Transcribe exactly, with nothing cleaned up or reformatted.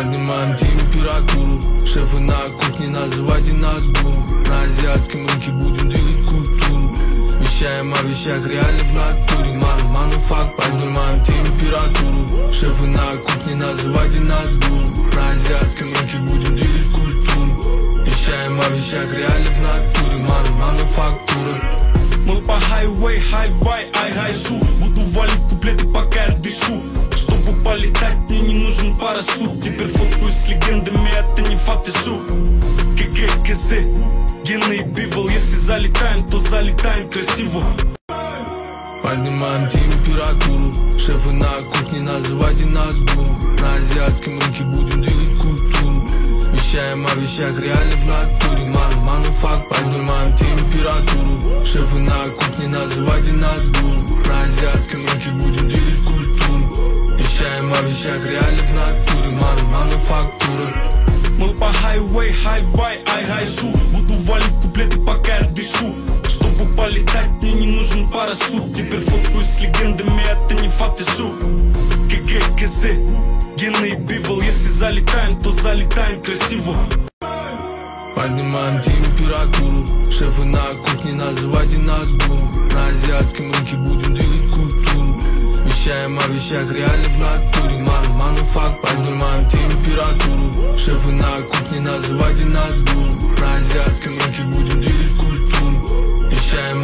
Поднимаем температуру, шефы на кухне, называйте нас гуру. На азиатском рынке будем двигать культуру. Вещаем о вещах реально в натуре. Ману, мануфакт, поднимаем температуру. Шефы на кухне, называйте нас гуру. На азиатском рынке будем двигать культуру. Вещаем о вещах реально в натуре. Ману, мануфактура. Мы по хайвей, хайвай, ай-гай, шу. Буду валить куплеты, пока я дышу. Чтобы полетать, мне не нужен парашют. Теперь фоткаюсь с легендами, это не факт и шу. КГ, КЗ, Гена и Бивол. Если залетаем, то залетаем красиво. Поднимаем температуру, шефы на кухне, называйте нас гуру. На азиатском рынке будем двигать культуру. Вещаем о вещах реально в натуре. Ману, мануфакт, поднимаем температуру. Шефы на кухне, называйте нас гуру. На азиатском рынке будем двигать культуру. Вещаем о вещах реально в натуре. Ману, мануфактура. Мы по хайвей, хайвай, ай-гай, шу. Буду валить куплеты, пока я дышу. Чтобы полетать, мне не нужен парашют. Теперь фоткаюсь с легендами, это не факт и шу. КГ, КЗ, Гена и Бивол. Если залетаем, то залетаем красиво. Поднимаем температуру, шефы на кухне, называйте нас гуру. На азиатском рынке будем двигать культуру. Вещаем о вещах реально в натуре. Ману, мануфакт, поднимаем температуру. Шефы на кухне, называйте нас гуру. На азиатском рынке будем двигать культуру. Вещаем